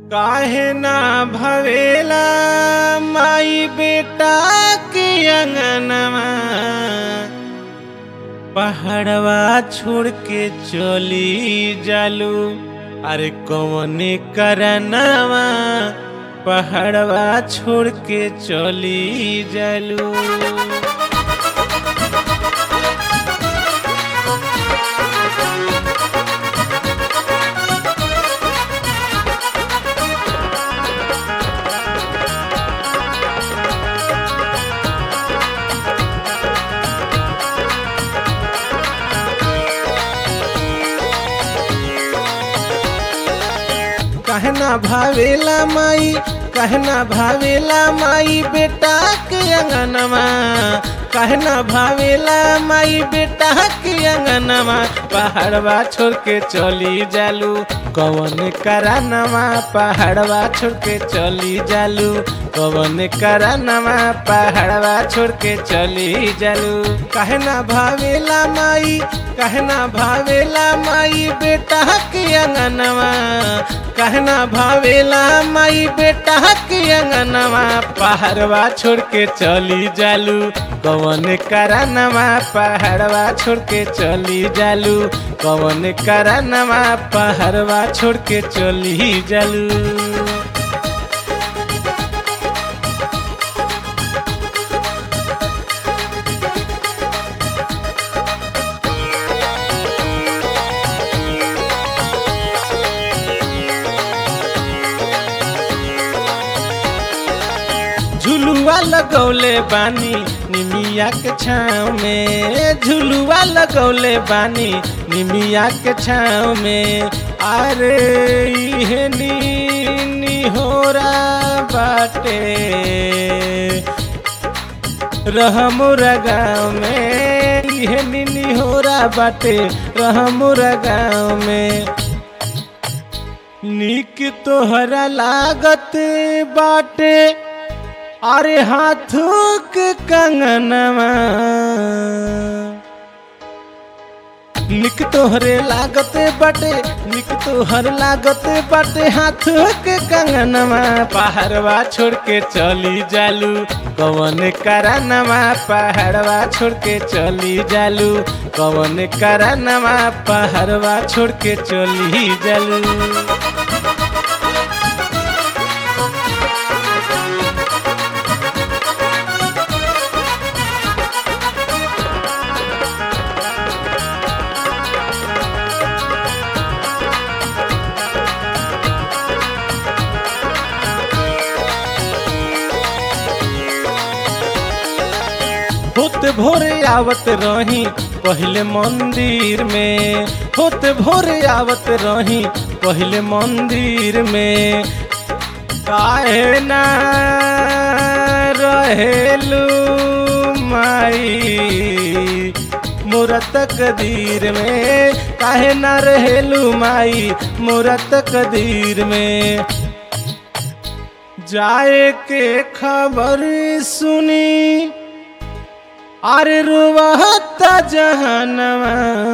काहे ना भवेला माई बेटा के अंगनमा, पहाड़वा छोड़ के चली जालू। अरे कौन करनवा पहाड़वा छोड़ के चली जालू। कहना भावेला माई, कहना भावेला माई बेटा के अंगनमा, कहना भावेला माई बेटा के अंगनमा, पहाड़वा छोड़ के चली जालू। कौन करानमा पहाड़वा छोड़ के चली जालू, कौन करानमा पहाड़वा छोड़ के चली जालू। कहना भावेला माई, कहना भावेला माई बेटा के अंगनमा, कहना भावेला माई बेटा के अंगनमा, पहाड़वा छोड़ के चली जालू। कौन करानमा पहाड़वा छोड़ के चली जालू, कौन करानमा पहाड़वा छोड़ के चली जालू। झुलुआ लगौले बानी निमिया के छाँव में, झुलुआ लगौले बानी निमिया के छाँव में। अरे इहे निहोरा बाटे रहमुरा गाँव में, इहे निहोरा बाटे रहमुरा गाँव में। निक तोहरा लागत बाटे अरे हाथों के कंगनवा, निक तोहरे लागत बाटे, निक तोहर लागत बाटे हाथों के कंगनवा, पहाड़वा छोड़ के चली जालू। कौन करानमा पहाड़वा छोड़ के चली जालू, कौन करानमा पहाड़वा छोड़ के चली जालू। होत भोरे आवत रही पहले मंदिर में, होत भोरे आवत रही पहले मंदिर में। काहे ना रहेलू माई मोरा तकदीर में, काहे ना रहेलू माई मोरा तकदीर में। जाए के खबर सुनी अरे रुवाता जहनवा,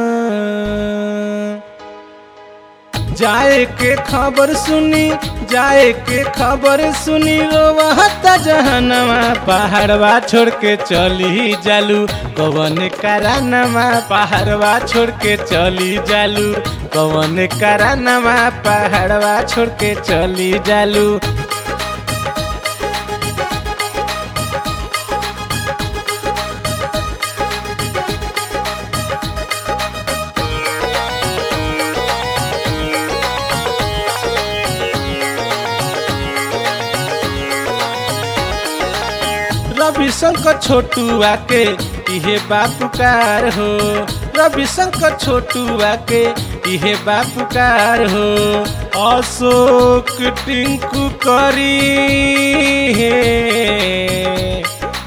जाए के खबर सुनी, जाए के खबर सुनी रोवाता जहनवा, पहाड़वा छोड़ के चली जालू। कौन करानमा पहाड़वा छोड़ के चली जालू, कौन करानमा पहाड़वा छोड़ के चली जालू। रविशंकर छोटुआ के इहे बापुकार हो, रविशंकर छोटुआ के इहे बापुकार हो। अशोक टिंकू करी है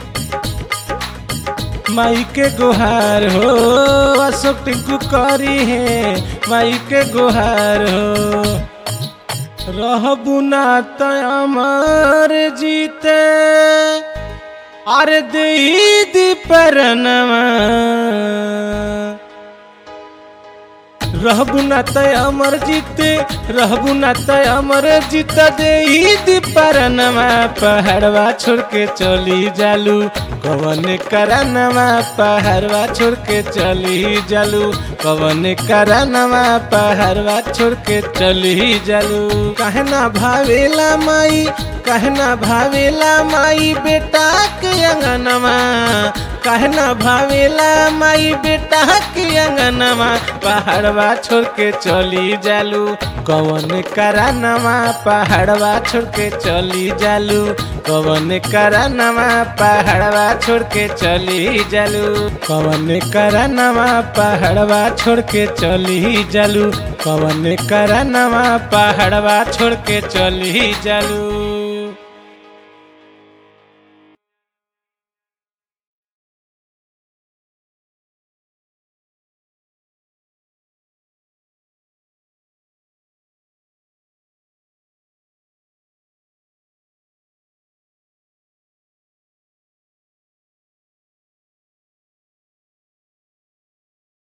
माई के गुहार हो, अशोक टिंकू करी है माई के गुहार हो। रहबू ना त अमर जीते अरे दी परनवा, रहबू ना तय अमर जीते रहबू ना तय अमर जीत दे दीपरनमा पहाड़वा छोड़ के चली जालू कवन करनमा पहाड़वा छोड़ के चली जालू कवन करनमा पहाड़वा छोड़ के चली जालू काहे ना भावेला माई काहे ना भावेला माई बेटा के अंगनमा काहे ना भावेला माई बेटा के अंगनमा पहाड़वा छोड़ के चली जालू कवन करानमा पहाड़वा छोड़ के चली जालू कवन करानमा पहाड़वा छोड़ के चली जालू कवन करानमा पहाड़वा छोड़ के चली जालू कवन करानमा पहाड़वा छोड़ के चली जालू।